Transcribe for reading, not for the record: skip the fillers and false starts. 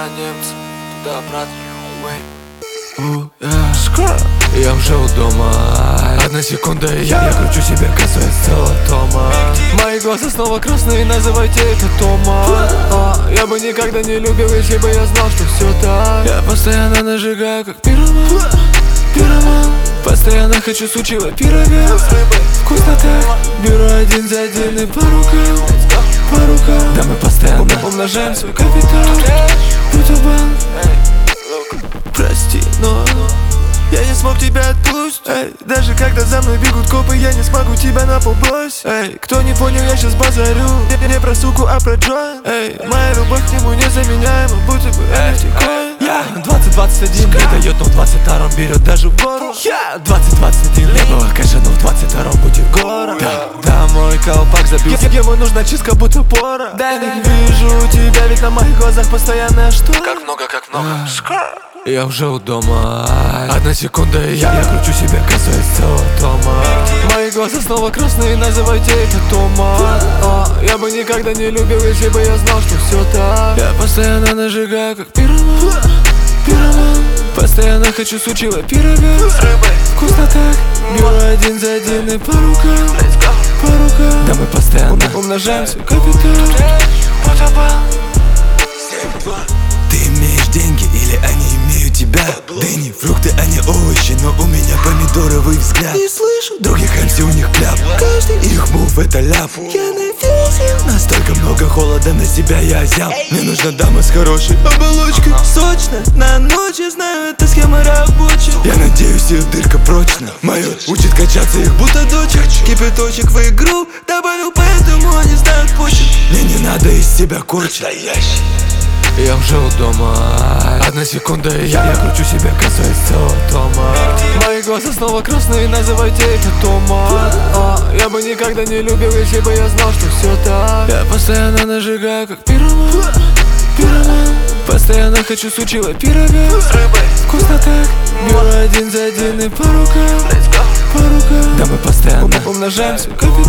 немца, туда-обратно. Я уже у дома. Одна секунда и я кручу себе, касаясь целого тома. Мои глаза снова красные, называйте это Тома. Я бы никогда не любил, если бы я знал, что все так. Я постоянно нажигаю, как пироман. Постоянно хочу сучила пирога. Вкусно так. Беру один за один и по рукам. Да мы постоянно умножаем свой капитал. Бутубан. Прости, но я не смог тебя отпустить. Даже когда за мной бегут копы, я не смогу тебя на пол бросить. Кто не понял, я сейчас базарю. Не про суку, а про Джоин. Моя любовь к нему незаменяема, будто бы NFT-коин. Я 20-21 не дает, но в 22-м берет даже в гору. Я 20-21 не было кэша, но в 22-м будет гора. Да, мой колпак забил. Ему нужна чистка, будто пора. Да, не вижу тебя, ведь на моих глазах постоянная штора. Как много. Я уже у дома. Одна секунда и я кручу себя, касаясь целого тома. Мои глаза снова красные, называйте это Тома. Я бы никогда не любил, если бы я знал, что все так. Я постоянно нажигаю, как пироман. Постоянно хочу сучила пирога. Вкусно так. Беру один за один и по рукам. Да мы постоянно умножаем свой капитал. Ты имеешь деньги или они имеют тебя? Дыни, фрукты, а не овощи, но у меня помидоровый взгляд. Не слышу других MC, у них кляп. Каждый их мув это ляп. Я на визе. Настолько много холода на себя я озяб. Мне нужна дама с хорошей оболочкой. Сочно, на ночь, я знаю, эта схема рабочая. Я надеюсь, их дырка прочна. Мое учит качаться их будто дочек. Кипяточек в игру добавил, поэтому они знают почек. Мне не надо из себя корчить. Я уже у дома. Одна секунда и я кручу себя, касаясь целого тома. Мои глаза снова красные, называйте это Тома. Я бы никогда не любил, если бы я знал, что все так. Я постоянно нажигаю, как пироман. Постоянно хочу сучила пирога. Вкусно так. Беру один за один и по рукам. Да мы постоянно умножаем свой капитал.